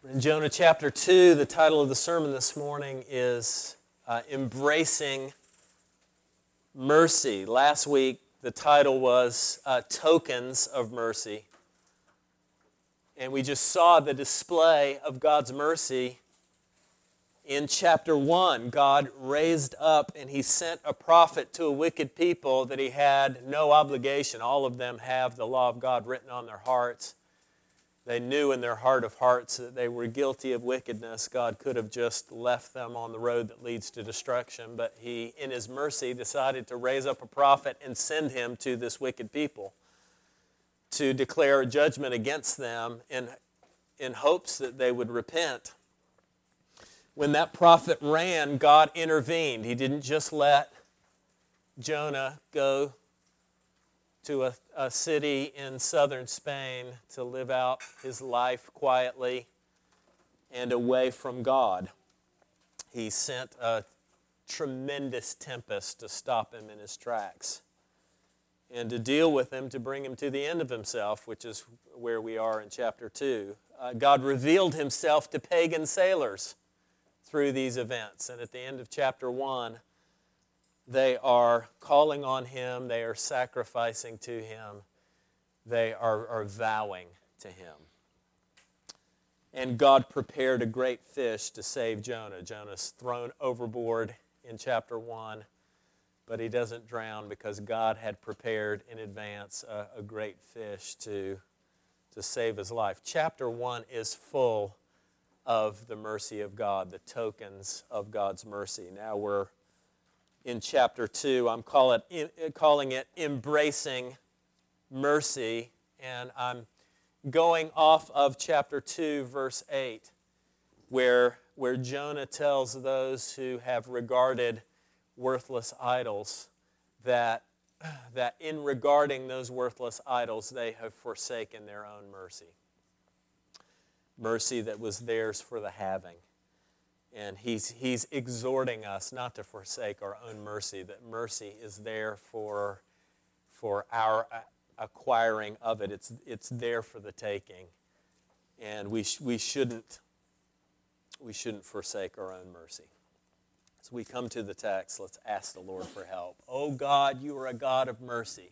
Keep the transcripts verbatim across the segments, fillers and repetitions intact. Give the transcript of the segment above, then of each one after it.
In Jonah chapter two, the title of the sermon this morning is uh, Embracing Mercy. Last week, the title was uh, Tokens of Mercy. And we just saw the display of God's mercy in chapter one. God raised up and he sent a prophet to a wicked people that he had no obligation. All of them have the law of God written on their hearts. They knew in their heart of hearts that they were guilty of wickedness. God could have just left them on the road that leads to destruction, but he, in his mercy, decided to raise up a prophet and send him to this wicked people to declare a judgment against them in, in hopes that they would repent. When that prophet ran, God intervened. He didn't just let Jonah go to a, a city in southern Spain to live out his life quietly and away from God. He sent a tremendous tempest to stop him in his tracks and to deal with him, to bring him to the end of himself, which is where we are in chapter two. Uh, God revealed himself to pagan sailors through these events. And at the end of chapter one, they are calling on him, they are sacrificing to him, they are, are vowing to him. And God prepared a great fish to save Jonah. Jonah's thrown overboard in chapter one, but he doesn't drown because God had prepared in advance a, a great fish to, to save his life. Chapter one is full of the mercy of God, the tokens of God's mercy. Now we're in chapter two. I'm call it, calling it Embracing Mercy, and I'm going off of chapter two, verse eight, where, where Jonah tells those who have regarded worthless idols that, that in regarding those worthless idols, they have forsaken their own mercy. Mercy that was theirs for the having. And he's, he's exhorting us not to forsake our own mercy, that mercy is there for, for our acquiring of it. It's, it's there for the taking. And we, sh- we, shouldn't, we shouldn't forsake our own mercy. As we come to the text, let's ask the Lord for help. Oh God, you are a God of mercy.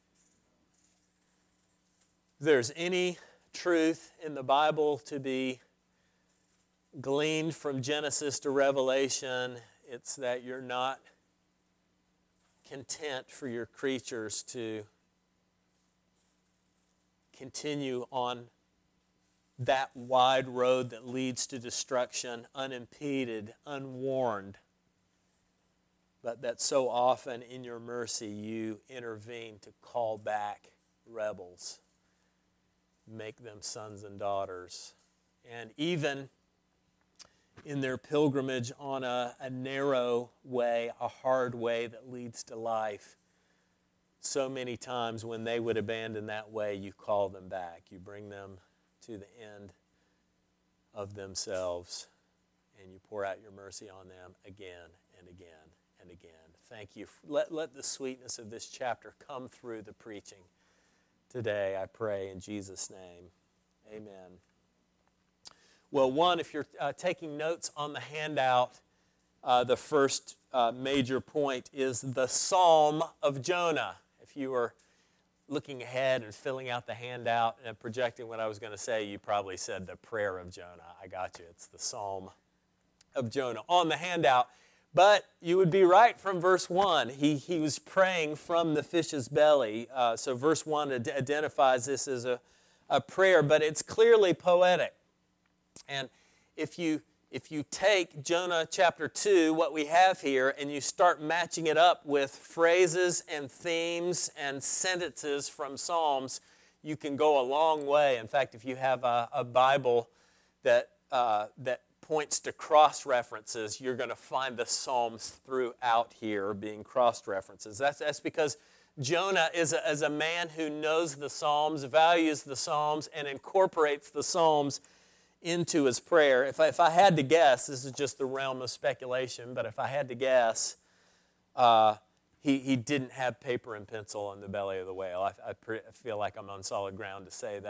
If there's any truth in the Bible to be gleaned from Genesis to Revelation, it's that you're not content for your creatures to continue on that wide road that leads to destruction, unimpeded, unwarned, but that so often in your mercy you intervene to call back rebels, make them sons and daughters, and even in their pilgrimage on a, a narrow way, a hard way that leads to life, so many times when they would abandon that way, you call them back. You bring them to the end of themselves, and you pour out your mercy on them again and again and again. Thank you. Let, let the sweetness of this chapter come through the preaching today, I pray, in Jesus' name. Amen. Well, one, if you're uh, taking notes on the handout, uh, the first uh, major point is the Psalm of Jonah. If you were looking ahead and filling out the handout and projecting what I was going to say, you probably said the prayer of Jonah. I got you. It's the Psalm of Jonah on the handout. But you would be right from verse one. He, he was praying from the fish's belly. Uh, so verse one ad- identifies this as a, a prayer, but it's clearly poetic. And if you if you take Jonah chapter two, what we have here, and you start matching it up with phrases and themes and sentences from Psalms, you can go a long way. In fact, if you have a, a Bible that uh, that points to cross-references, you're going to find the Psalms throughout here being cross-references. That's, that's because Jonah is a, is a man who knows the Psalms, values the Psalms, and incorporates the Psalms into his prayer. If I, if I had to guess, this is just the realm of speculation, but if I had to guess, uh, he, he didn't have paper and pencil in the belly of the whale. I, I, pre- I feel like I'm on solid ground to say that.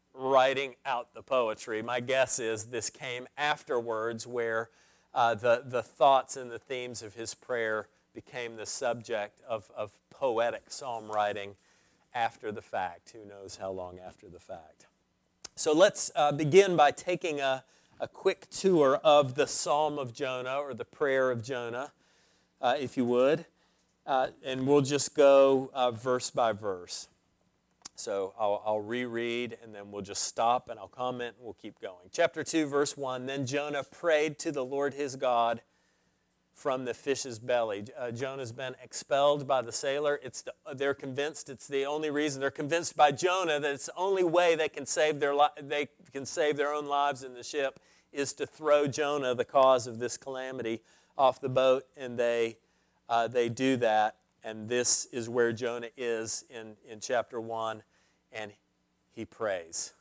writing out the poetry. My guess is this came afterwards, where uh, the, the thoughts and the themes of his prayer became the subject of, of poetic psalm writing after the fact. Who knows how long after the fact. So let's uh, begin by taking a, a quick tour of the Psalm of Jonah, or the prayer of Jonah, uh, if you would. Uh, and we'll just go uh, verse by verse. So I'll, I'll reread, and then we'll just stop, and I'll comment, and we'll keep going. Chapter two, verse one, Then Jonah prayed to the Lord his God from the fish's belly. Uh, Jonah's been expelled by the sailor. It's the, they're convinced it's the only reason. They're convinced by Jonah that it's the only way they can save their li- they can save their own lives in the ship is to throw Jonah, the cause of this calamity, off the boat, and they uh, they do that. And this is where Jonah is in, in chapter one, and he prays.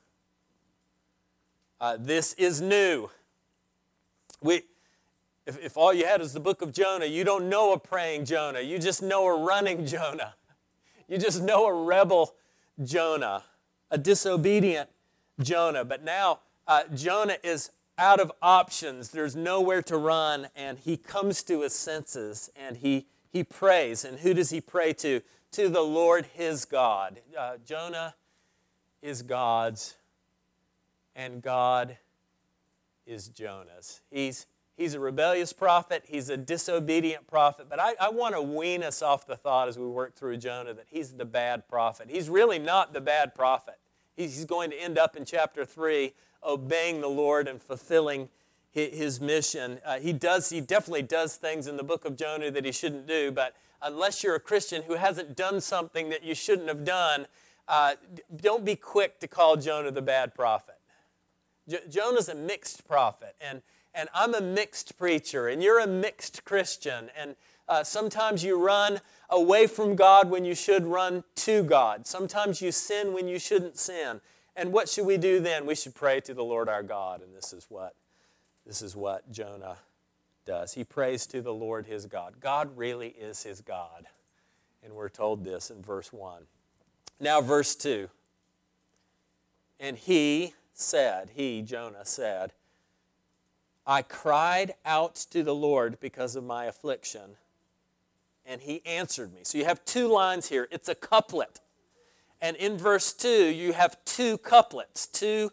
Uh, this is new. We. If, if all you had is the book of Jonah, you don't know a praying Jonah. You just know a running Jonah. You just know a rebel Jonah, a disobedient Jonah. But now uh, Jonah is out of options. There's nowhere to run, and he comes to his senses, and he, he prays. And who does he pray to? To the Lord his God. Uh, Jonah is God's, and God is Jonah's. He's He's a rebellious prophet. He's a disobedient prophet. But I, I want to wean us off the thought as we work through Jonah that he's the bad prophet. He's really not the bad prophet. He's going to end up in chapter three obeying the Lord and fulfilling his mission. Uh, he does. He definitely does things in the book of Jonah that he shouldn't do. But unless you're a Christian who hasn't done something that you shouldn't have done, uh, don't be quick to call Jonah the bad prophet. J- Jonah's a mixed prophet, and And I'm a mixed preacher, and you're a mixed Christian. And uh, sometimes you run away from God when you should run to God. Sometimes you sin when you shouldn't sin. And what should we do then? We should pray to the Lord our God. And this is what, this is what Jonah does. He prays to the Lord his God. God really is his God. And we're told this in verse one. Now verse two. And he said, he, Jonah, said, I cried out to the Lord because of my affliction, and he answered me. So you have two lines here. It's a couplet. And in verse two, you have two couplets, two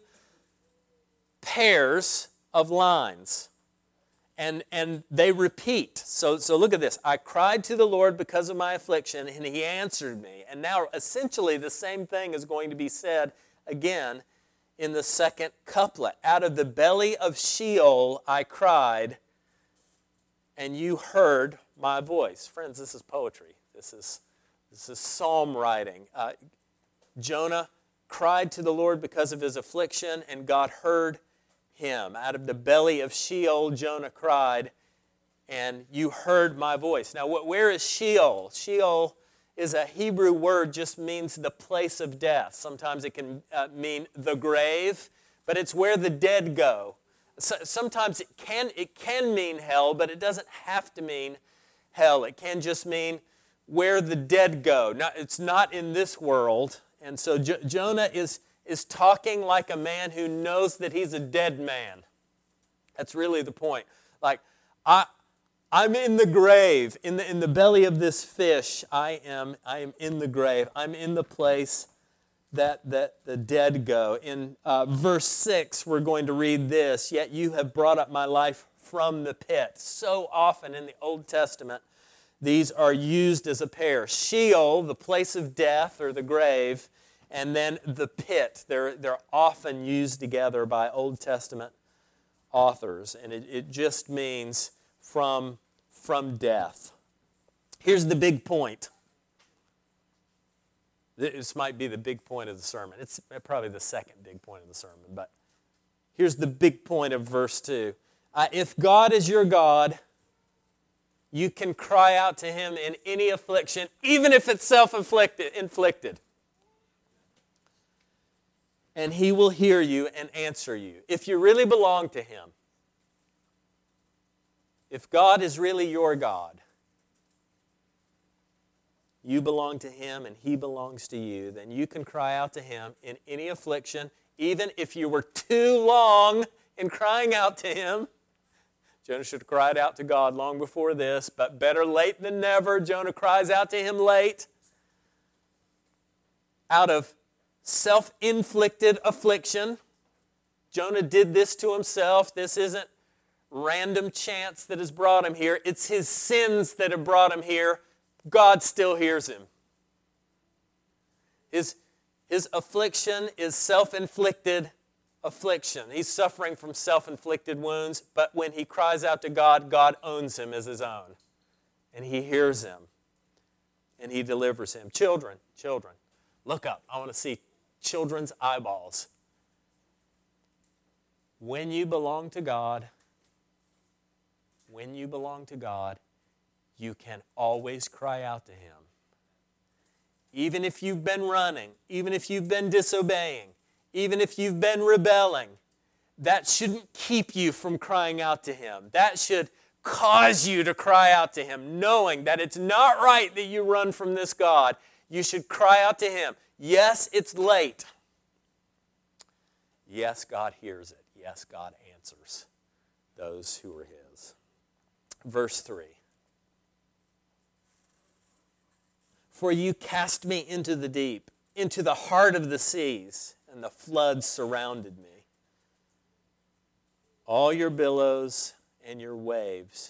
pairs of lines. And, and they repeat. So, so look at this. I cried to the Lord because of my affliction, and he answered me. And now essentially the same thing is going to be said again in the second couplet. Out of the belly of Sheol I cried, and you heard my voice. Friends, this is poetry. This is, this is psalm writing. Uh, Jonah cried to the Lord because of his affliction, and God heard him. Out of the belly of Sheol Jonah cried, and you heard my voice. Now, where is Sheol? Sheol is a Hebrew word, just means the place of death. Sometimes it can uh, mean the grave, but it's where the dead go. So, sometimes it can, it can mean hell, but it doesn't have to mean hell. It can just mean where the dead go. Now, it's not in this world. And so Jo- Jonah is, is talking like a man who knows that he's a dead man. That's really the point. Like, I... I'm in the grave, in the in the belly of this fish. I am I am in the grave. I'm in the place that that the dead go. In uh, verse six, we're going to read this. Yet you have brought up my life from the pit. So often in the Old Testament, these are used as a pair. Sheol, the place of death or the grave, and then the pit. They're they're often used together by Old Testament authors, and it, it just means from, from death. Here's the big point. This might be the big point of the sermon. It's probably the second big point of the sermon, but here's the big point of verse two. Uh, if God is your God, you can cry out to him in any affliction, even if it's self-inflicted. Inflicted. And he will hear you and answer you. If you really belong to him, if God is really your God, you belong to him and he belongs to you, then you can cry out to him in any affliction, Even if you were too long in crying out to him, Jonah should have cried out to God long before this, but better late than never. Jonah cries out to him late out of self-inflicted affliction. Jonah did this to himself. This isn't random chance that has brought him here. It's his sins that have brought him here. God still hears him. His, his affliction is self-inflicted affliction. He's suffering from self-inflicted wounds, but when he cries out to God, God owns him as his own. And he hears him. And he delivers him. Children, children, look up. I want to see children's eyeballs. When you belong to God, when you belong to God, you can always cry out to him. Even if you've been running, even if you've been disobeying, even if you've been rebelling, that shouldn't keep you from crying out to him. That should cause you to cry out to him, knowing that it's not right that you run from this God. You should cry out to him. Yes, it's late. Yes, God hears it. Yes, God answers those who are his. Verse three. For you cast me into the deep, into the heart of the seas, and the floods surrounded me. All your billows and your waves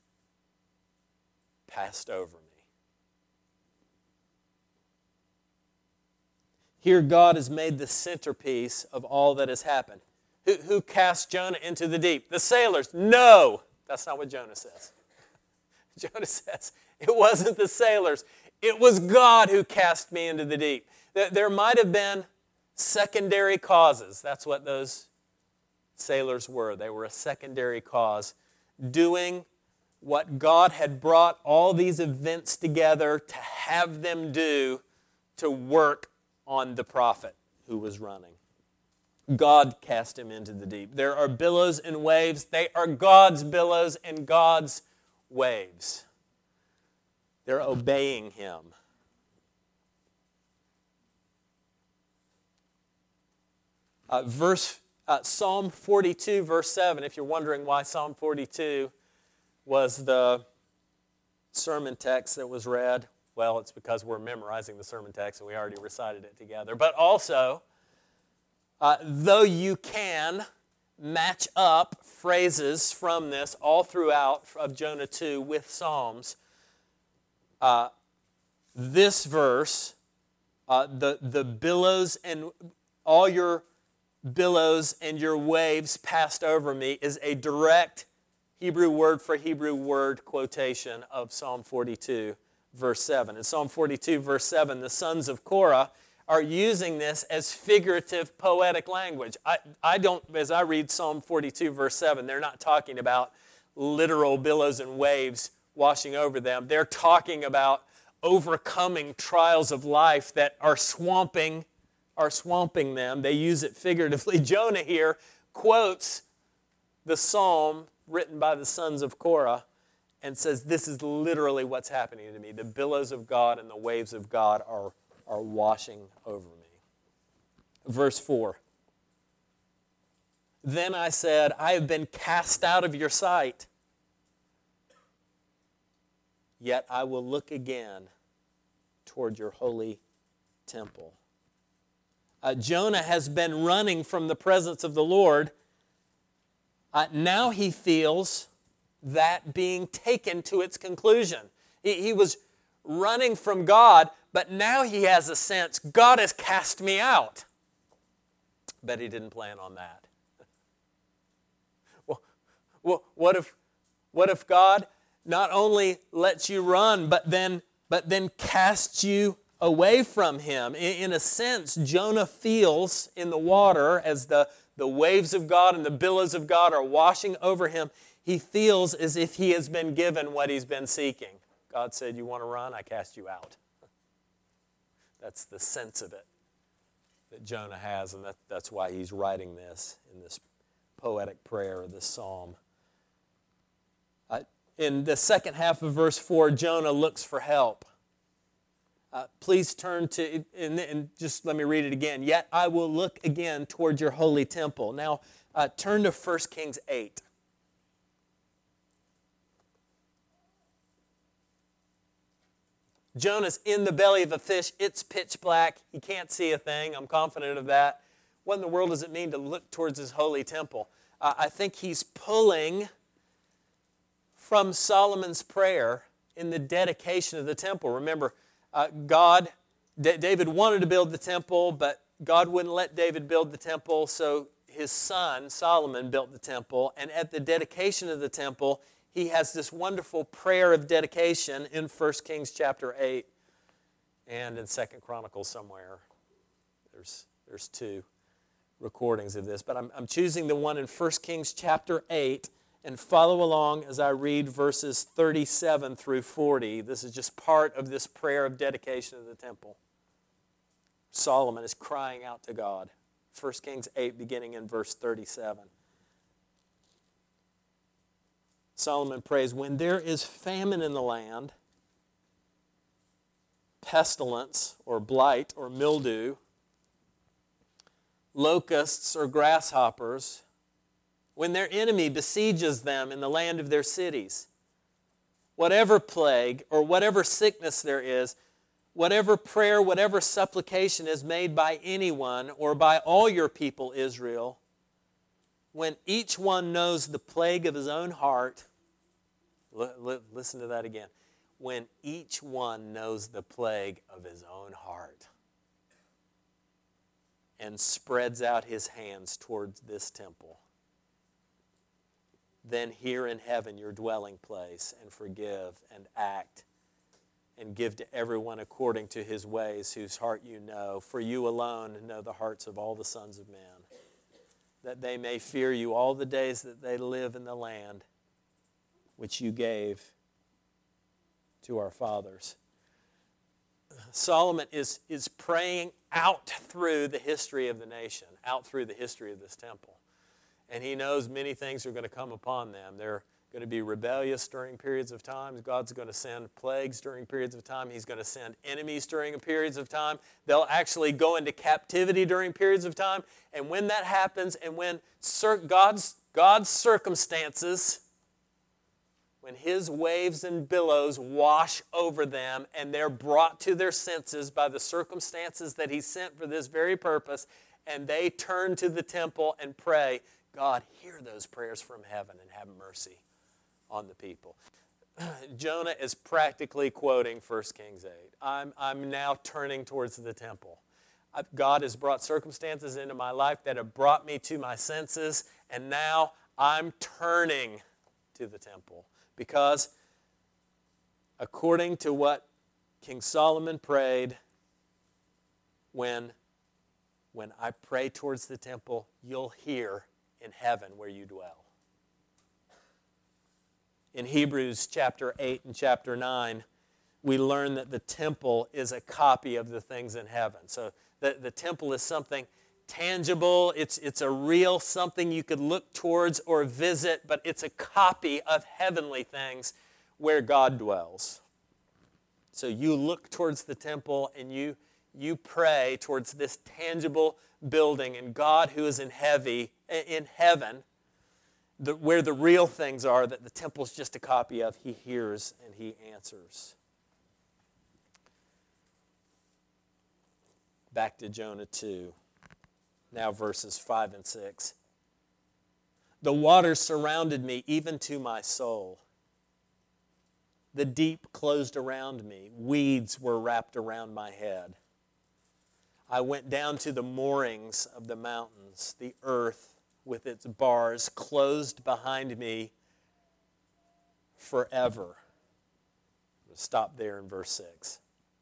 passed over me. Here God has made the centerpiece of all that has happened. Who, who cast Jonah into the deep? The sailors. No, that's not what Jonah says. Jonah says, it wasn't the sailors. It was God who cast me into the deep. There might have been secondary causes. That's what those sailors were. They were a secondary cause, doing what God had brought all these events together to have them do to work on the prophet who was running. God cast him into the deep. There are billows and waves. They are God's billows and God's waves. They're obeying him. Uh, verse uh, Psalm forty-two, verse seven. If you're wondering why Psalm forty-two was the sermon text that was read, well, it's because we're memorizing the sermon text and we already recited it together. But also, uh, though you can match up phrases from this all throughout of Jonah two with Psalms, uh, this verse, uh, the, the billows and all your billows and your waves passed over me, is a direct Hebrew word for Hebrew word quotation of Psalm forty-two, verse seven. In Psalm forty-two, verse seven, the sons of Korah are using this as figurative poetic language. I, I don't, as I read Psalm forty-two, verse seven, they're not talking about literal billows and waves washing over them. They're talking about overcoming trials of life that are swamping, are swamping them. They use it figuratively. Jonah here quotes the psalm written by the sons of Korah and says, this is literally what's happening to me. The billows of God and the waves of God are, are washing over me. Verse four. Then I said, I have been cast out of your sight. Yet I will look again toward your holy temple. Uh, Jonah has been running from the presence of the Lord. Uh, now he feels that being taken to its conclusion. He, he was running from God, but now he has a sense, God has cast me out. Bet he didn't plan on that. Well, well what if, what if God not only lets you run, but then, but then casts you away from him? In, in a sense, Jonah feels in the water as the, the waves of God and the billows of God are washing over him, he feels as if he has been given what he's been seeking. God said, you want to run? I cast you out. That's the sense of it that Jonah has, and that, that's why he's writing this in this poetic prayer, this psalm. Uh, in the second half of verse four, Jonah looks for help. Uh, please turn to, and, and just let me read it again. Yet I will look again toward your holy temple. Now, uh, turn to First Kings eight. Jonah's in the belly of a fish. It's pitch black. He can't see a thing. I'm confident of that. What in the world does it mean to look towards his holy temple? Uh, I think he's pulling from Solomon's prayer in the dedication of the temple. Remember, uh, God, D- David wanted to build the temple, but God wouldn't let David build the temple, so his son, Solomon, built the temple. And at the dedication of the temple, he has this wonderful prayer of dedication in First Kings chapter eight and in Second Chronicles somewhere. There's, there's two recordings of this, but I'm, I'm choosing the one in First Kings chapter eight, and follow along as I read verses thirty-seven through forty. This is just part of this prayer of dedication of the temple. Solomon is crying out to God. First Kings eight, beginning in verse thirty-seven. Solomon prays, when there is famine in the land, pestilence or blight or mildew, locusts or grasshoppers, when their enemy besieges them in the land of their cities, whatever plague or whatever sickness there is, whatever prayer, whatever supplication is made by anyone or by all your people, Israel, when each one knows the plague of his own heart, li- li- listen to that again, when each one knows the plague of his own heart and spreads out his hands towards this temple, then hear in heaven your dwelling place and forgive and act and give to everyone according to his ways, whose heart you know. For you alone know the hearts of all the sons of men, that they may fear you all the days that they live in the land which you gave to our fathers. Solomon is, is praying out through the history of the nation, out through the history of this temple. And he knows many things are going to come upon them. They're going to be rebellious during periods of time. God's going to send plagues during periods of time. He's going to send enemies during periods of time. They'll actually go into captivity during periods of time. And when that happens, and when God's, God's circumstances, when his waves and billows wash over them and they're brought to their senses by the circumstances that he sent for this very purpose, and they turn to the temple and pray, God, hear those prayers from heaven and have mercy on the people. Jonah is practically quoting First Kings eight. I'm, I'm now turning towards the temple. I've, God has brought circumstances into my life that have brought me to my senses, and now I'm turning to the temple. Because according to what King Solomon prayed, when, when I pray towards the temple, you'll hear in heaven where you dwell. In Hebrews chapter eight and chapter nine, we learn that the temple is a copy of the things in heaven. So the, the temple is something tangible. It's, it's a real something you could look towards or visit, but it's a copy of heavenly things where God dwells. So you look towards the temple and you, you pray towards this tangible building, and God who is in heavy, in heaven, the, where the real things are that the temple's just a copy of, he hears and he answers. Back to Jonah two. Now verses five and six. The waters surrounded me, even to my soul. The deep closed around me. Weeds were wrapped around my head. I went down to the moorings of the mountains. The earth with its bars closed behind me forever. We'll stop there in verse six.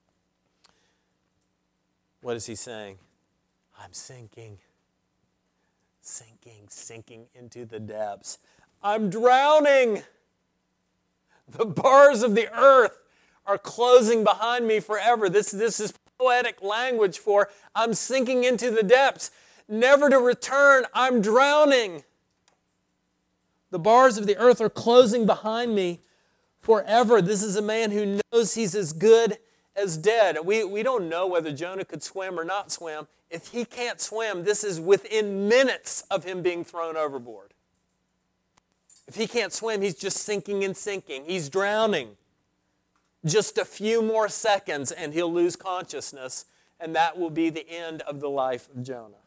What is he saying? I'm sinking, sinking, sinking into the depths. I'm drowning. The bars of the earth are closing behind me forever. This, this is poetic language for I'm sinking into the depths, never to return. I'm drowning. The bars of the earth are closing behind me forever. This is a man who knows he's as good as dead. We, we don't know whether Jonah could swim or not swim. If he can't swim, this is within minutes of him being thrown overboard. If he can't swim, he's just sinking and sinking. He's drowning. Just a few more seconds and he'll lose consciousness, and that will be the end of the life of Jonah.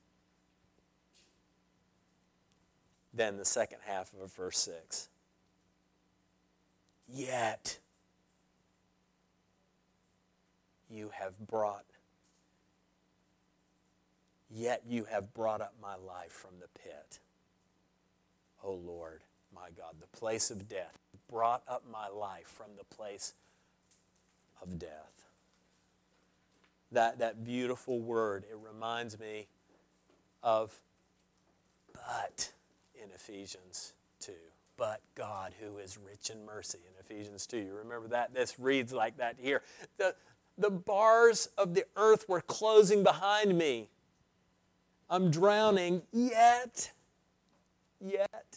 Then the second half of verse six. Yet you have brought, yet you have brought up my life from the pit. O Lord, my God, the place of death. Brought up my life from the place of death. That, that beautiful word, it reminds me of but in Ephesians two. But God, who is rich in mercy, in Ephesians two. You remember that? This reads like that here. The, the bars of the earth were closing behind me. I'm drowning, yet, yet,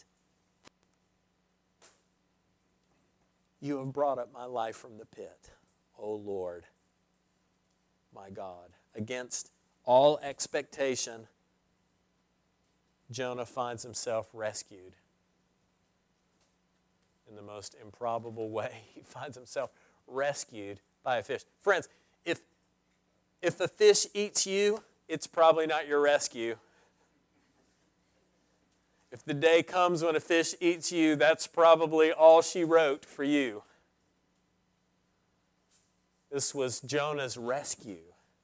you have brought up my life from the pit, O Lord, my God. Against all expectation, Jonah finds himself rescued. In the most improbable way, he finds himself rescued by a fish. Friends, if, if a fish eats you, it's probably not your rescue. If the day comes when a fish eats you, that's probably all she wrote for you. This was Jonah's rescue.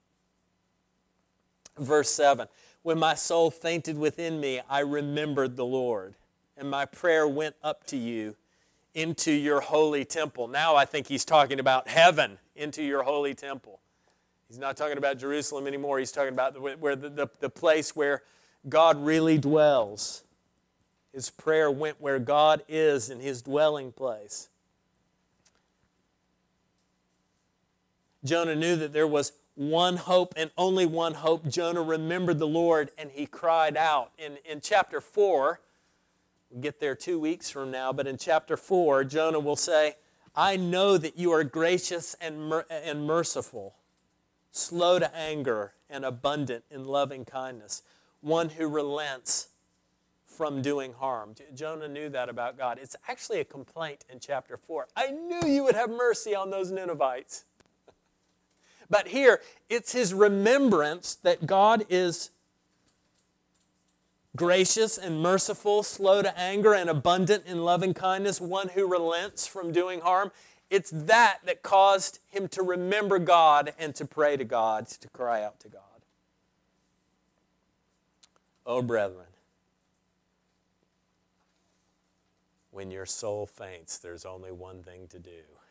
Verse seven, when my soul fainted within me, I remembered the Lord, and my prayer went up to you into your holy temple. Now I think he's talking about heaven, into your holy temple. He's not talking about Jerusalem anymore. He's talking about the, where the, the, the place where God really dwells. His prayer went where God is in his dwelling place. Jonah knew that there was one hope and only one hope. Jonah remembered the Lord and he cried out. In, in chapter four, we'll get there two weeks from now, but in chapter four, Jonah will say, I know that you are gracious and, mer- and merciful, slow to anger and abundant in loving kindness, one who relents from doing harm. Jonah knew that about God. It's actually a complaint in chapter four. I knew you would have mercy on those Ninevites. But here, it's his remembrance that God is gracious and merciful, slow to anger and abundant in loving kindness, one who relents from doing harm. It's that that caused him to remember God and to pray to God, to cry out to God. Oh, brethren, when your soul faints, there's only one thing to do.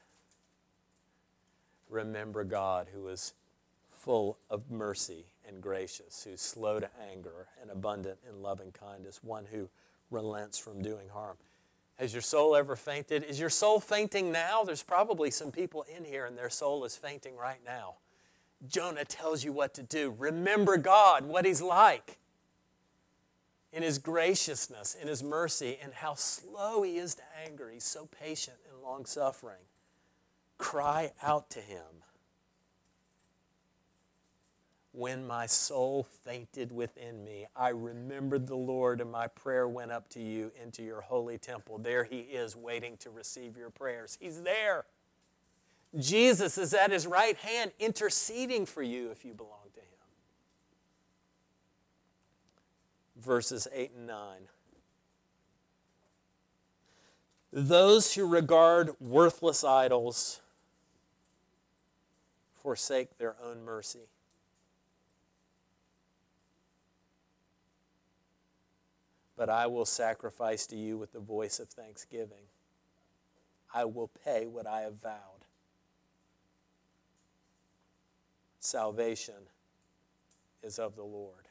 Remember God, who is full of mercy and gracious, who's slow to anger and abundant in loving kindness, one who relents from doing harm. Has your soul ever fainted? Is your soul fainting now? There's probably some people in here and their soul is fainting right now. Jonah tells you what to do. Remember God, what he's like in his graciousness, in his mercy, and how slow he is to anger. He's so patient and long-suffering. Cry out to him. When my soul fainted within me, I remembered the Lord, and my prayer went up to you into your holy temple. There he is, waiting to receive your prayers. He's there. Jesus is at his right hand, interceding for you if you belong to him. Verses eight and nine. Those who regard worthless idols forsake their own mercy. But I will sacrifice to you with the voice of thanksgiving. I will pay what I have vowed. Salvation is of the Lord.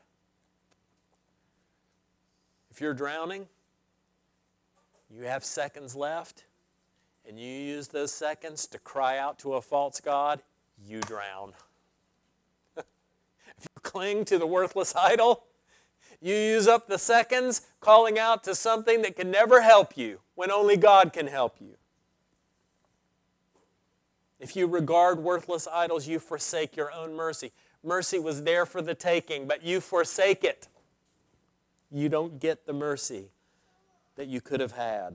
If you're drowning, you have seconds left, and you use those seconds to cry out to a false god, you drown. If you cling to the worthless idol, you use up the seconds calling out to something that can never help you when only God can help you. If you regard worthless idols, you forsake your own mercy. Mercy was there for the taking, but you forsake it. You don't get the mercy that you could have had.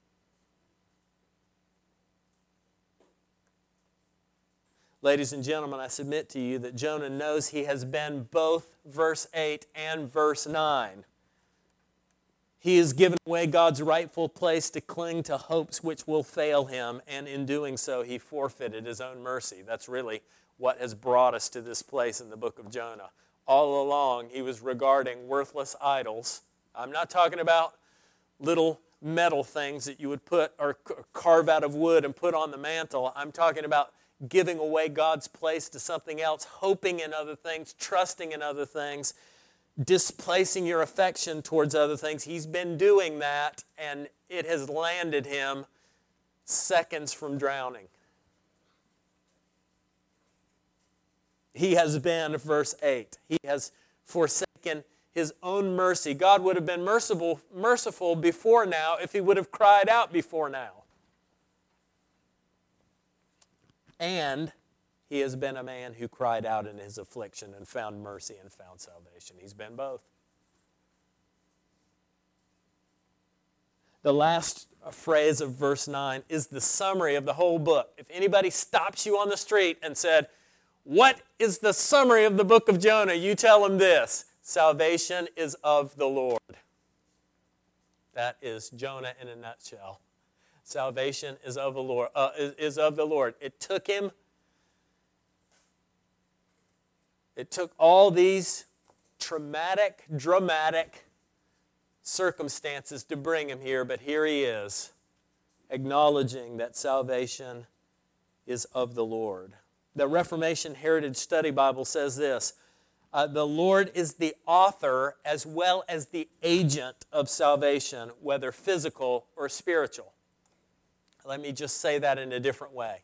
Ladies and gentlemen, I submit to you that Jonah knows he has been both verse eight and verse nine. He has given away God's rightful place to cling to hopes which will fail him, and in doing so, he forfeited his own mercy. That's really what has brought us to this place in the book of Jonah. All along, he was regarding worthless idols. I'm not talking about little metal things that you would put or carve out of wood and put on the mantle. I'm talking about giving away God's place to something else, hoping in other things, trusting in other things, displacing your affection towards other things. He's been doing that, and it has landed him seconds from drowning. He has been, verse eight, he has forsaken his own mercy. God would have been merciful, merciful before now if he would have cried out before now. And he has been a man who cried out in his affliction and found mercy and found salvation. He's been both. The last phrase of verse nine is the summary of the whole book. If anybody stops you on the street and said, "What is the summary of the book of Jonah?" you tell them this: salvation is of the Lord. That is Jonah in a nutshell. Salvation is of the Lord. Uh, is, is of the Lord. It took him. It took all these traumatic, dramatic circumstances to bring him here, but here he is, acknowledging that salvation is of the Lord. The Reformation Heritage Study Bible says this: uh, the Lord is the author as well as the agent of salvation, whether physical or spiritual. Let me just say that in a different way.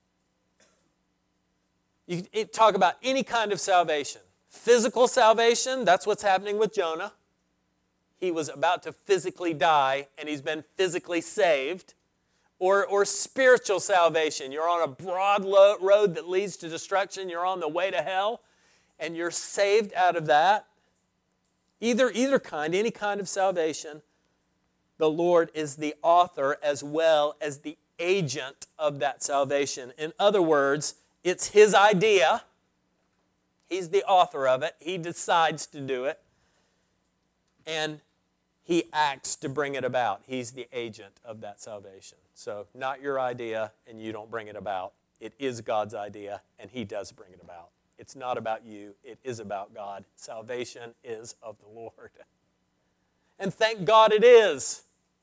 You can talk about any kind of salvation. Physical salvation, that's what's happening with Jonah. He was about to physically die, and he's been physically saved. Or, or spiritual salvation. You're on a broad lo- road that leads to destruction. You're on the way to hell, and you're saved out of that. Either, either kind, any kind of salvation. The Lord is the author as well as the agent of that salvation. In other words, it's His idea. He's the author of it. He decides to do it. And He acts to bring it about. He's the agent of that salvation. So not your idea, and you don't bring it about. It is God's idea, and He does bring it about. It's not about you. It is about God. Salvation is of the Lord. And thank God it is.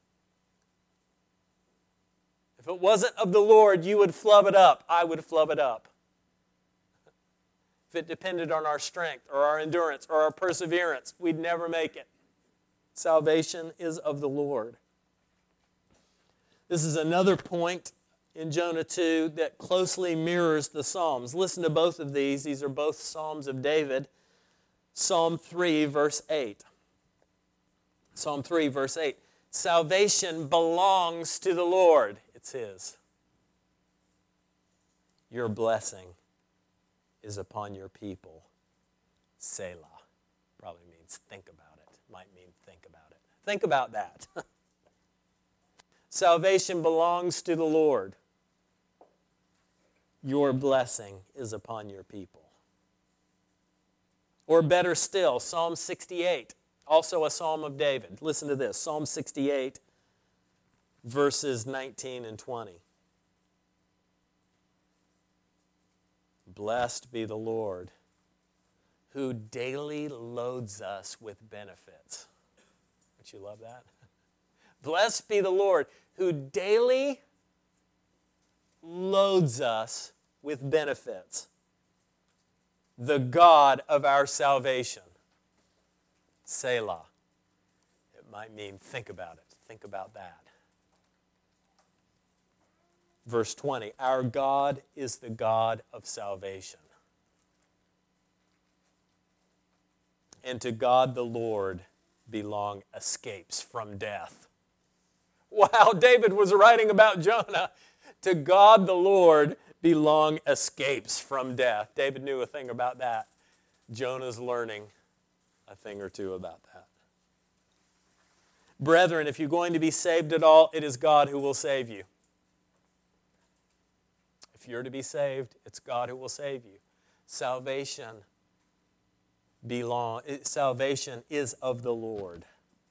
If it wasn't of the Lord, you would flub it up. I would flub it up. If it depended on our strength or our endurance or our perseverance, we'd never make it. Salvation is of the Lord. This is another point in Jonah two that closely mirrors the Psalms. Listen to both of these. These are both Psalms of David. Psalm three, verse eight. Psalm three, verse eight. Salvation belongs to the Lord. It's His. Your blessing is upon your people. Selah. Probably means think about it. Might mean think about it. Think about that. Salvation belongs to the Lord. Your blessing is upon your people. Or better still, Psalm sixty-eight, also a Psalm of David. Listen to this, Psalm sixty-eight, verses nineteen and twenty. Blessed be the Lord, who daily loads us with benefits. Don't you love that? Blessed be the Lord, who daily loads us with benefits. The God of our salvation. Selah. It might mean think about it. Think about that. Verse twenty, our God is the God of salvation. And to God the Lord belong escapes from death. Wow, David was writing about Jonah. To God the Lord be long escapes from death. David knew a thing about that. Jonah's learning a thing or two about that. Brethren, if you're going to be saved at all, it is God who will save you. If you're to be saved, it's God who will save you. Salvation belong, salvation is of the Lord.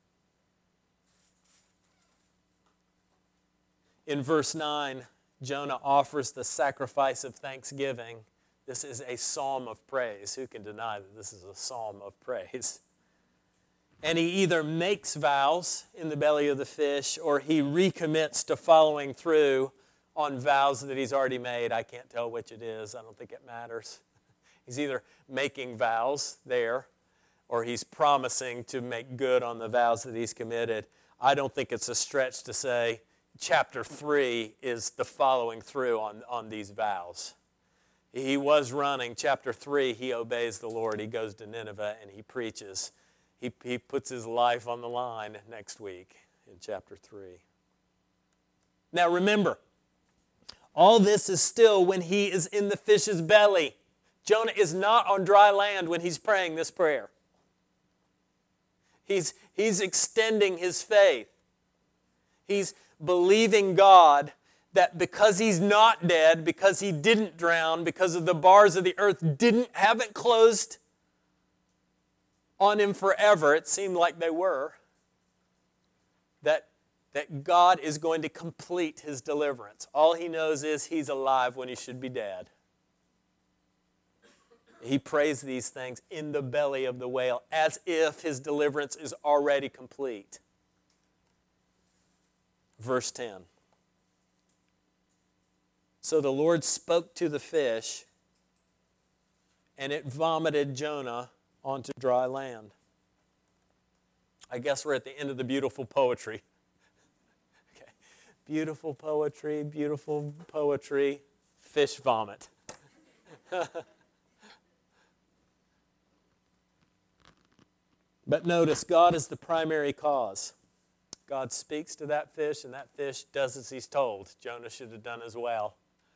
In verse nine, Jonah offers the sacrifice of thanksgiving. This is a psalm of praise. Who can deny that this is a psalm of praise? And he either makes vows in the belly of the fish or he recommits to following through on vows that he's already made. I can't tell which it is. I don't think it matters. He's either making vows there or he's promising to make good on the vows that he's committed. I don't think it's a stretch to say chapter three is the following through on, on these vows. He was running. Chapter three, he obeys the Lord. He goes to Nineveh and he preaches. He, he puts his life on the line next week in chapter three. Now remember, all this is still when he is in the fish's belly. Jonah is not on dry land when he's praying this prayer. He's, he's extending his faith. He's believing God that because he's not dead, because he didn't drown, because of the bars of the earth didn't haven't closed on him forever, it seemed like they were, that, that God is going to complete his deliverance. All he knows is he's alive when he should be dead. He prays these things in the belly of the whale as if his deliverance is already complete. Verse ten. So the Lord spoke to the fish, and it vomited Jonah onto dry land. I guess we're at the end of the beautiful poetry. Okay. Beautiful poetry, beautiful poetry, fish vomit. But notice, God is the primary cause. God speaks to that fish, and that fish does as he's told. Jonah should have done as well.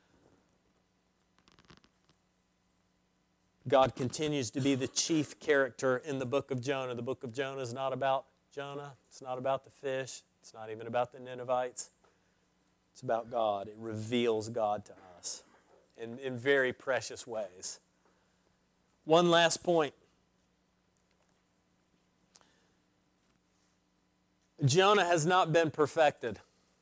God continues to be the chief character in the book of Jonah. The book of Jonah is not about Jonah. It's not about the fish. It's not even about the Ninevites. It's about God. It reveals God to us in, in very precious ways. One last point. Jonah has not been perfected.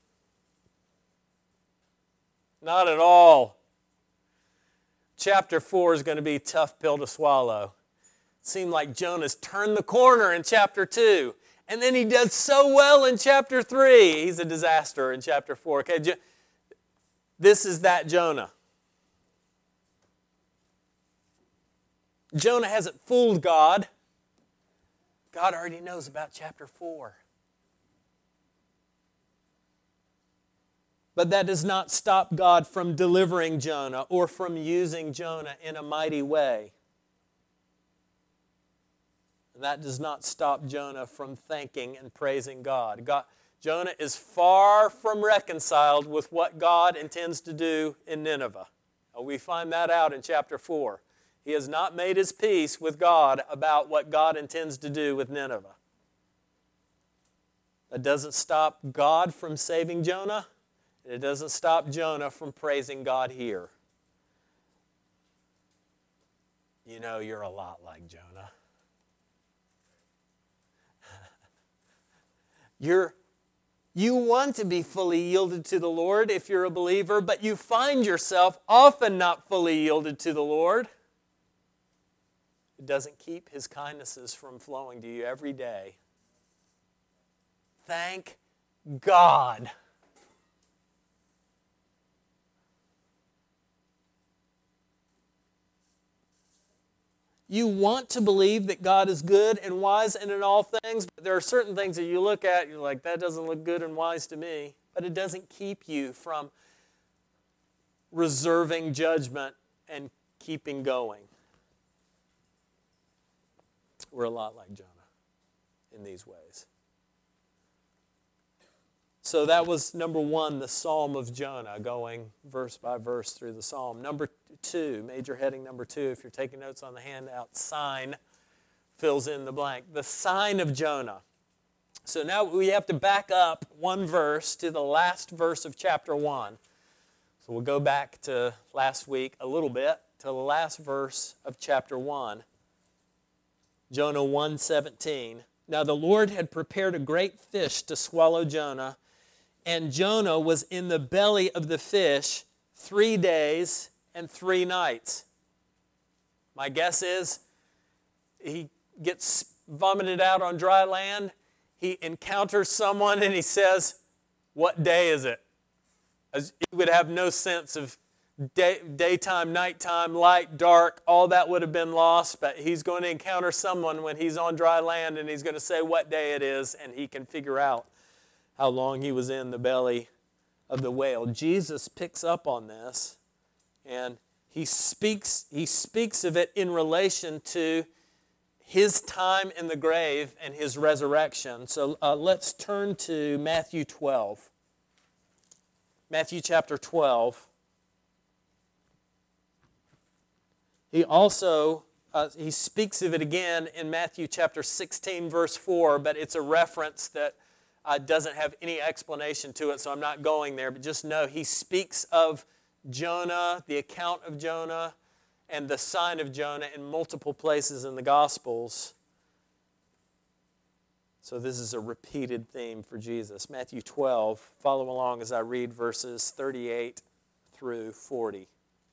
Not at all. Chapter four is going to be a tough pill to swallow. It seemed like Jonah's turned the corner in chapter two. And then he does so well in chapter three. He's a disaster in chapter four. Okay, Jo- this is that Jonah. Jonah hasn't fooled God. God already knows about chapter four. But that does not stop God from delivering Jonah or from using Jonah in a mighty way. And that does not stop Jonah from thanking and praising God. God. Jonah is far from reconciled with what God intends to do in Nineveh. We find that out in chapter four. He has not made his peace with God about what God intends to do with Nineveh. That doesn't stop God from saving Jonah. It doesn't stop Jonah from praising God here. You know, you're a lot like Jonah. You're, you want to be fully yielded to the Lord if you're a believer, but you find yourself often not fully yielded to the Lord. It doesn't keep his kindnesses from flowing to you every day. Thank God. You want to believe that God is good and wise and in all things, but there are certain things that you look at, you're like, that doesn't look good and wise to me. But it doesn't keep you from reserving judgment and keeping going. We're a lot like Jonah in these ways. so that was number one, the Psalm of Jonah, going verse by verse through the Psalm. Number two, major heading number two, if you're taking notes on the handout, sign fills in the blank. The sign of Jonah. So now we have to back up one verse to the last verse of chapter one. So we'll go back to last week a little bit, to the last verse of chapter one. Jonah one seventeen. Now the Lord had prepared a great fish to swallow Jonah, and Jonah was in the belly of the fish three days and three nights. My guess is he gets vomited out on dry land. He encounters someone and he says, "What day is it?" As he would have no sense of day, daytime, nighttime, light, dark, all that would have been lost, but he's going to encounter someone when he's on dry land and he's going to say what day it is, and he can figure out how long he was in the belly of the whale. Jesus picks up on this, and he speaks, he speaks of it in relation to his time in the grave and his resurrection. So uh, let's turn to Matthew twelve. Matthew chapter twelve. He also, uh, he speaks of it again in Matthew chapter sixteen, verse four, but it's a reference that uh, doesn't have any explanation to it, so I'm not going there. But just know he speaks of Jonah, the account of Jonah, and the sign of Jonah in multiple places in the Gospels. So this is a repeated theme for Jesus. Matthew twelve, follow along as I read verses thirty-eight through forty.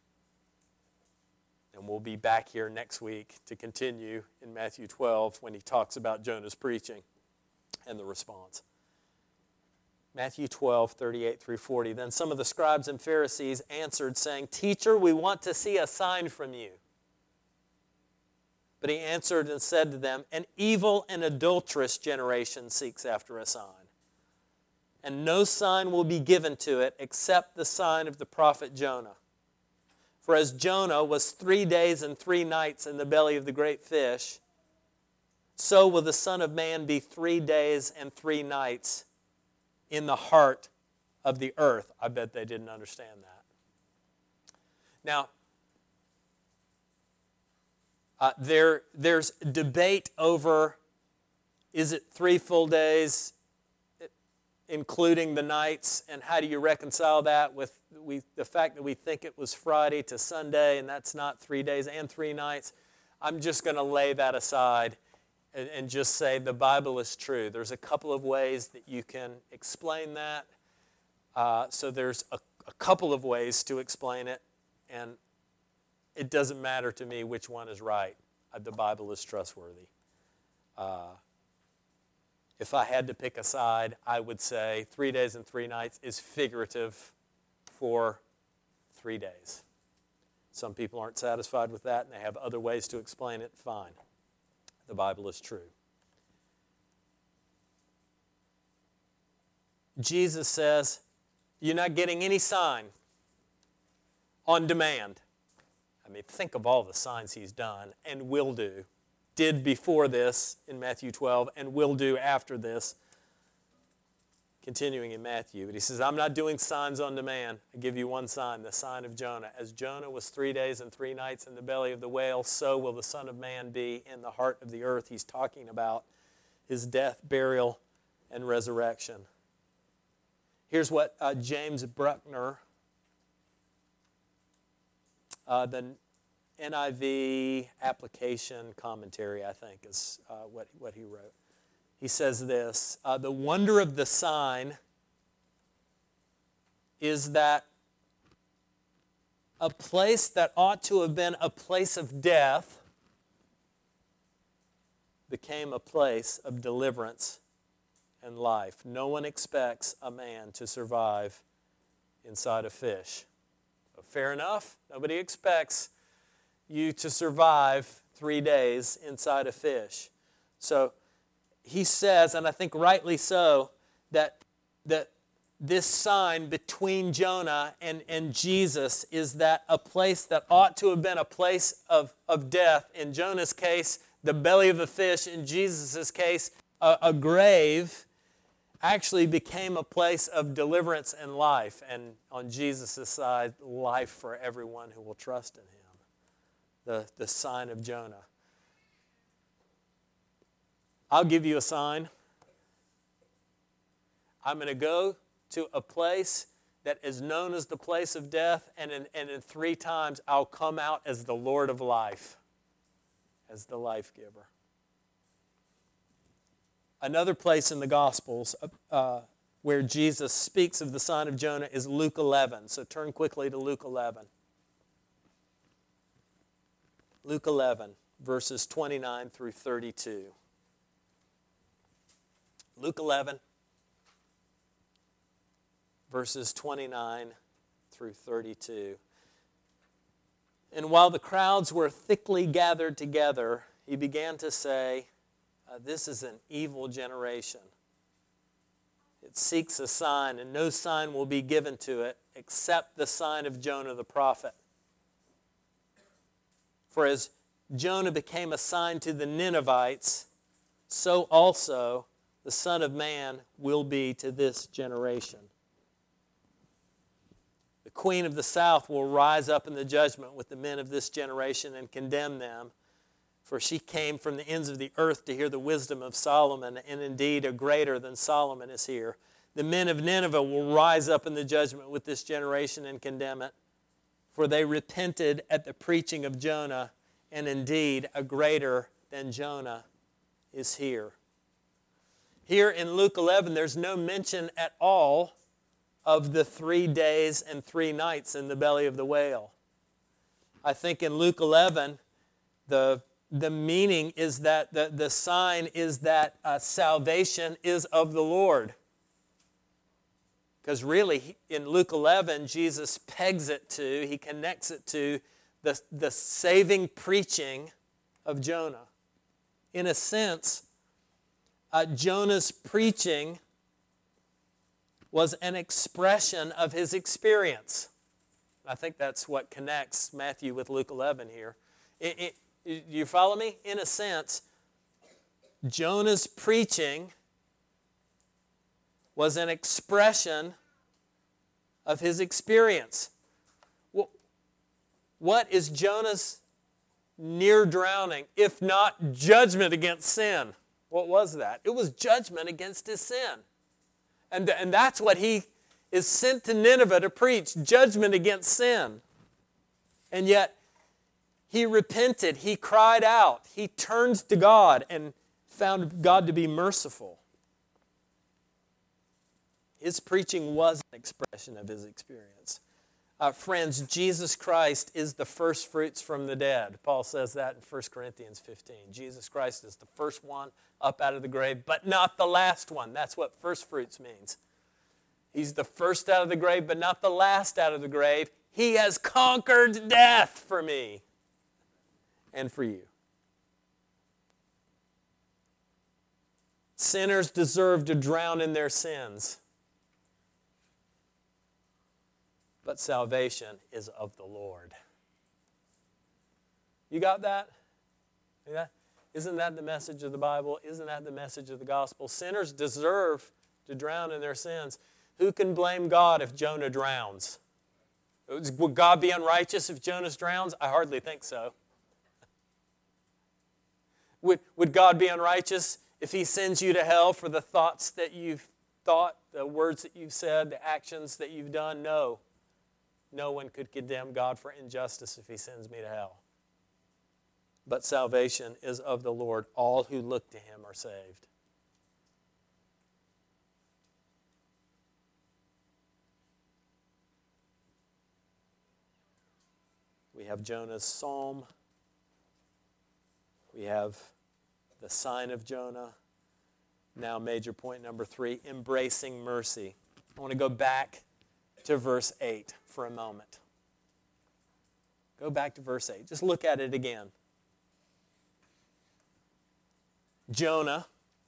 And we'll be back here next week to continue in Matthew twelve when he talks about Jonah's preaching and the response. Matthew twelve, thirty-eight through forty. Then some of the scribes and Pharisees answered, saying, "Teacher, we want to see a sign from you." But he answered and said to them, "An evil and adulterous generation seeks after a sign. And no sign will be given to it except the sign of the prophet Jonah. For as Jonah was three days and three nights in the belly of the great fish, so will the Son of Man be three days and three nights in the heart of the earth." I bet they didn't understand that. Now, uh, there, there's debate over, is it three full days, including the nights, and how do you reconcile that with we, the fact that we think it was Friday to Sunday, and that's not three days and three nights? I'm just going to lay that aside and, and just say the Bible is true. There's a couple of ways that you can explain that. Uh, so there's a, a couple of ways to explain it, and it doesn't matter to me which one is right. Uh, the Bible is trustworthy. Uh, If I had to pick a side, I would say three days and three nights is figurative for three days. Some people aren't satisfied with that, and they have other ways to explain it. Fine. The Bible is true. Jesus says, you're not getting any sign on demand. I mean, think of all the signs he's done and will do. Did before this in Matthew twelve and will do after this, continuing in Matthew. But he says, I'm not doing signs on demand. I give you one sign, the sign of Jonah. As Jonah was three days and three nights in the belly of the whale, so will the Son of Man be in the heart of the earth. He's talking about his death, burial, and resurrection. Here's what uh, James Bruckner, uh, the N I V application commentary, I think, is uh, what, what he wrote. He says this, uh, the wonder of the sign is that a place that ought to have been a place of death became a place of deliverance and life. No one expects a man to survive inside a fish. But fair enough, nobody expects you to survive three days inside a fish. So he says, and I think rightly so, that, that this sign between Jonah and, and Jesus is that a place that ought to have been a place of, of death. In Jonah's case, the belly of a fish. In Jesus' case, a, a grave. actually became a place of deliverance and life. And on Jesus' side, life for everyone who will trust in him. The, the sign of Jonah. I'll give you a sign. I'm going to go to a place that is known as the place of death, and in, and in three times I'll come out as the Lord of life, as the life giver. Another place in the Gospels uh, where Jesus speaks of the sign of Jonah is Luke eleven. So turn quickly to Luke eleven. Luke eleven, verses twenty-nine through thirty-two. Luke eleven, verses twenty-nine through thirty-two. And while the crowds were thickly gathered together, he began to say, uh, this is an evil generation. It seeks a sign, and no sign will be given to it except the sign of Jonah the prophet. For as Jonah became a sign to the Ninevites, so also the Son of Man will be to this generation. The queen of the south will rise up in the judgment with the men of this generation and condemn them, for she came from the ends of the earth to hear the wisdom of Solomon, and indeed a greater than Solomon is here. The men of Nineveh will rise up in the judgment with this generation and condemn it, for they repented at the preaching of Jonah, and indeed a greater than Jonah is here. Here in Luke eleven, there's no mention at all of the three days and three nights in the belly of the whale. I think in Luke eleven, the, the meaning is that the, the sign is that uh, salvation is of the Lord. Because really, in Luke eleven, Jesus pegs it to, he connects it to the, the saving preaching of Jonah. In a sense, uh, Jonah's preaching was an expression of his experience. I think that's what connects Matthew with Luke eleven here. It, it, you follow me? In a sense, Jonah's preaching was an expression of his experience. What is Jonah's near drowning, if not judgment against sin? What was that? It was judgment against his sin. And, and that's what he is sent to Nineveh to preach, judgment against sin. And yet, he repented, he cried out, he turned to God and found God to be merciful. His preaching was an expression of his experience. Uh, friends, Jesus Christ is the first fruits from the dead. Paul says that in First Corinthians fifteen. Jesus Christ is the first one up out of the grave, but not the last one. That's what first fruits means. He's the first out of the grave, but not the last out of the grave. He has conquered death for me and for you. Sinners deserve to drown in their sins, but salvation is of the Lord. You got that? Yeah? Isn't that the message of the Bible? Isn't that the message of the gospel? Sinners deserve to drown in their sins. Who can blame God if Jonah drowns? Would God be unrighteous if Jonah drowns? I hardly think so. Would, would God be unrighteous if he sends you to hell for the thoughts that you've thought, the words that you've said, the actions that you've done? No. No one could condemn God for injustice if he sends me to hell. But salvation is of the Lord. All who look to him are saved. We have Jonah's psalm. We have the sign of Jonah. Now, major point number three, embracing mercy. I want to go back to verse eight for a moment. Go back to verse eight. Just look at it again. Jonah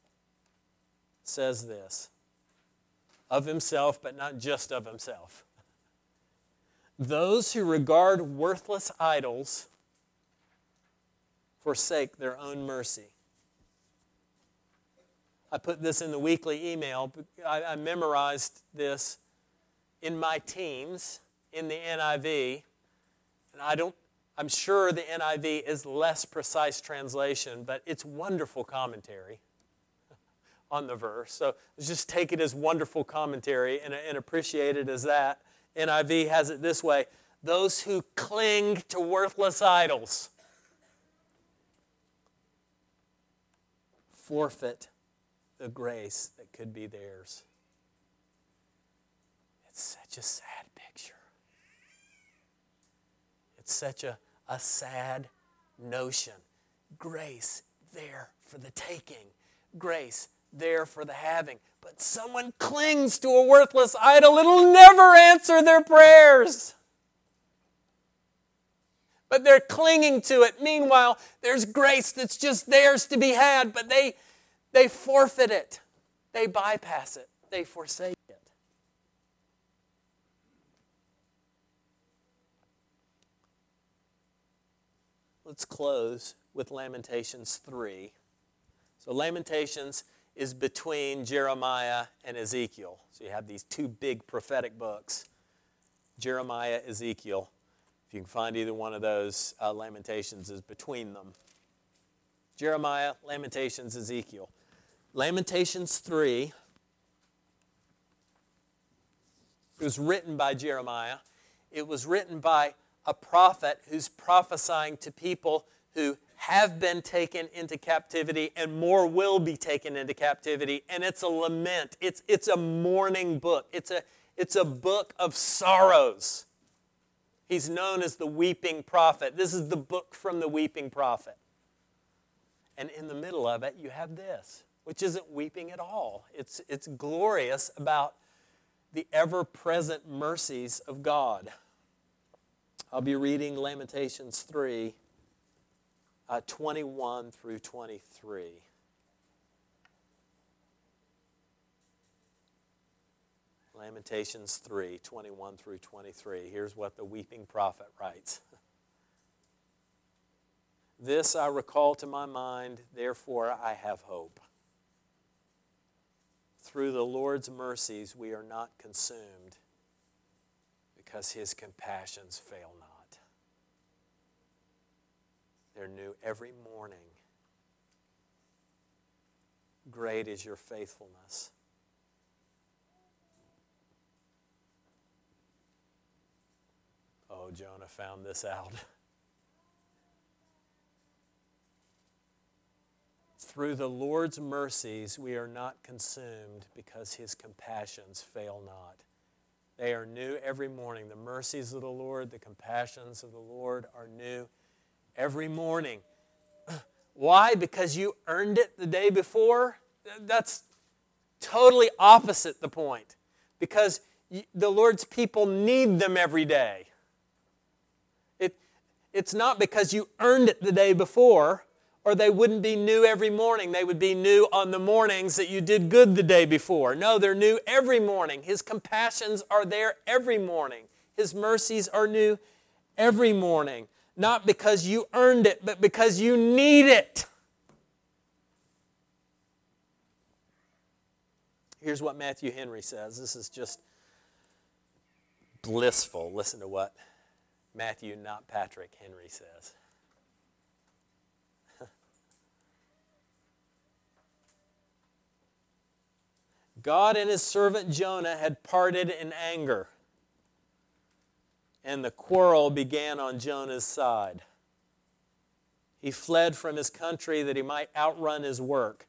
says this of himself, but not just of himself. Those who regard worthless idols forsake their own mercy. I put this in the weekly email. I, I memorized this in my teens in the N I V. And I don't, I'm sure the N I V is less precise translation, but it's wonderful commentary on the verse. So let's just take it as wonderful commentary and, and appreciate it as that. N I V has it this way: those who cling to worthless idols forfeit the grace that could be theirs. It's such a sad picture. It's such a, a sad notion. Grace there for the taking. Grace there for the having. But someone clings to a worthless idol, it'll never answer their prayers. But they're clinging to it. Meanwhile, there's grace that's just theirs to be had, but they, they forfeit it. They bypass it. They forsake it. Let's close with Lamentations three. So Lamentations is between Jeremiah and Ezekiel. So you have these two big prophetic books, Jeremiah, Ezekiel. If you can find either one of those, uh, Lamentations is between them. Jeremiah, Lamentations, Ezekiel. Lamentations three, it was written by Jeremiah. It was written by a prophet who's prophesying to people who have been taken into captivity and more will be taken into captivity. And it's a lament. It's, it's a mourning book. It's a, it's a book of sorrows. He's known as the weeping prophet. This is the book from the weeping prophet. And in the middle of it, you have this, which isn't weeping at all. It's, it's glorious about the ever-present mercies of God. I'll be reading Lamentations three, uh, twenty-one through twenty-three. Lamentations three, twenty-one through twenty-three. Here's what the weeping prophet writes. This I recall to my mind, therefore I have hope. Through the Lord's mercies we are not consumed, because His compassions fail not. They're new every morning. Great is your faithfulness. Oh, Jonah found this out. Through the Lord's mercies we are not consumed, because His compassions fail not. They are new every morning. The mercies of the Lord, the compassions of the Lord are new every morning. Why? Because you earned it the day before? That's totally opposite the point. Because the Lord's people need them every day. It, it's not because you earned it the day before, or they wouldn't be new every morning. They would be new on the mornings that you did good the day before. No, they're new every morning. His compassions are there every morning. His mercies are new every morning. Not because you earned it, but because you need it. Here's what Matthew Henry says. This is just blissful. Listen to what Matthew, not Patrick, Henry says. God and His servant Jonah had parted in anger, and the quarrel began on Jonah's side. He fled from his country that he might outrun his work.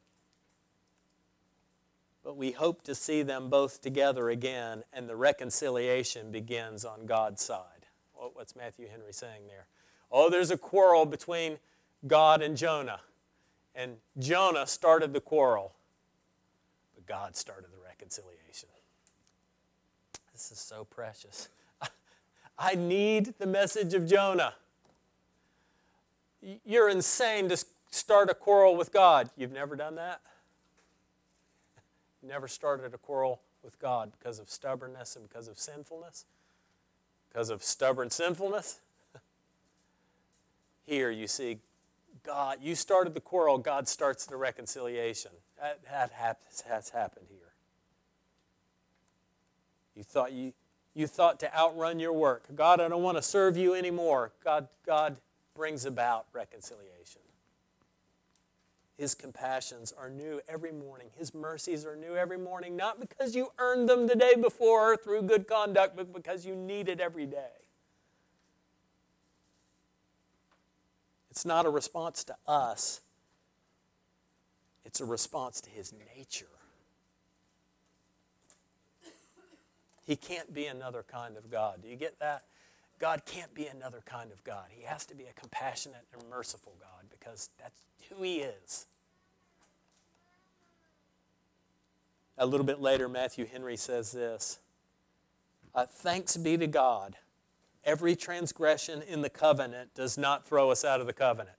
But we hope to see them both together again, and the reconciliation begins on God's side. What's Matthew Henry saying there? Oh, there's a quarrel between God and Jonah, and Jonah started the quarrel. God started the reconciliation. This is so precious. I need the message of Jonah. You're insane to start a quarrel with God. You've never done that? You never started a quarrel with God because of stubbornness and because of sinfulness? Because of stubborn sinfulness? Here you see God, you started the quarrel, God starts the reconciliation. That, that has, has happened here. You thought you you thought to outrun your work. God, I don't want to serve you anymore. God, God brings about reconciliation. His compassions are new every morning. His mercies are new every morning, not because you earned them the day before through good conduct, but because you need it every day. It's not a response to us. It's a response to his nature. He can't be another kind of God. Do you get that? God can't be another kind of God. He has to be a compassionate and merciful God because that's who he is. A little bit later, Matthew Henry says this, uh, thanks be to God, every transgression in the covenant does not throw us out of the covenant.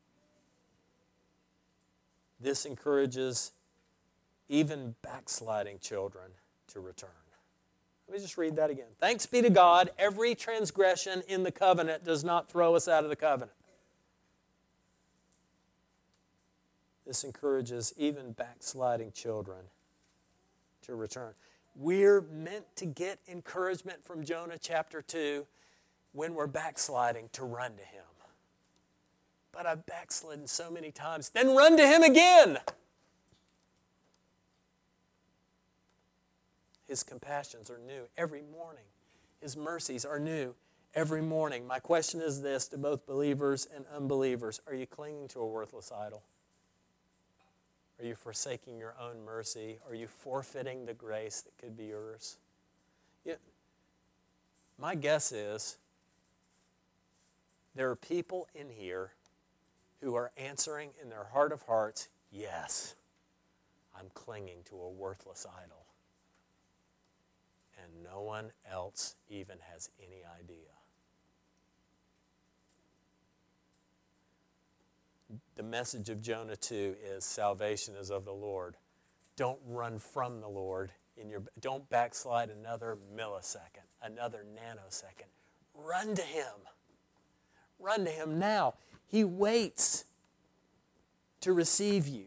This encourages even backsliding children to return. Let me just read that again. Thanks be to God, every transgression in the covenant does not throw us out of the covenant. This encourages even backsliding children to return. We're meant to get encouragement from Jonah chapter two when we're backsliding to run to him. But I've backslidden so many times. Then run to him again. His compassions are new every morning. His mercies are new every morning. My question is this to both believers and unbelievers. Are you clinging to a worthless idol? Are you forsaking your own mercy? Are you forfeiting the grace that could be yours? Yeah. My guess is there are people in here who are answering in their heart of hearts, yes, I'm clinging to a worthless idol. And no one else even has any idea. The message of Jonah two is salvation is of the Lord. Don't run from the Lord. In your, don't backslide another millisecond, another nanosecond. Run to him. Run to him now. He waits to receive you.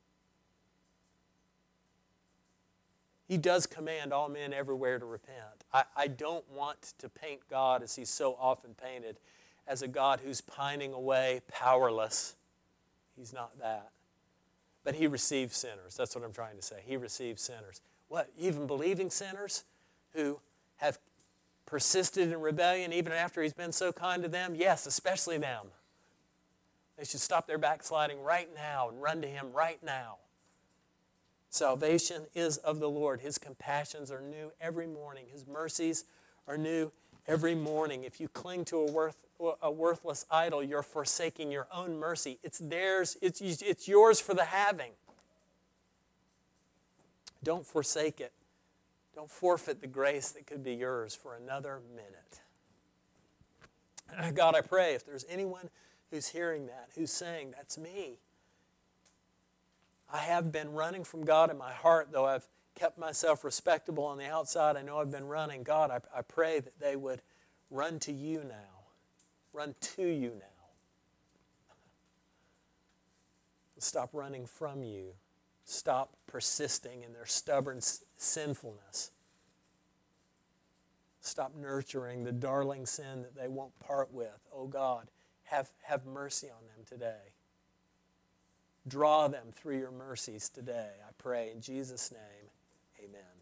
He does command all men everywhere to repent. I, I don't want to paint God, as he's so often painted, as a God who's pining away, powerless. He's not that. But he receives sinners. That's what I'm trying to say. He receives sinners. What, even believing sinners who have persisted in rebellion even after he's been so kind to them? Yes, especially them. They should stop their backsliding right now and run to him right now. Salvation is of the Lord. His compassions are new every morning. His mercies are new every morning. If you cling to a, worth, a worthless idol, you're forsaking your own mercy. It's theirs. It's, it's yours for the having. Don't forsake it. Don't forfeit the grace that could be yours for another minute. God, I pray if there's anyone who's hearing that, who's saying, that's me. I have been running from God in my heart, though I've kept myself respectable on the outside. I know I've been running. God, I, I pray that they would run to you now. Run to you now. Stop running from you. Stop persisting in their stubborn sinfulness. Stop nurturing the darling sin that they won't part with. Oh God, have, have mercy on them today. Draw them through your mercies today, I pray in Jesus' name. Amen.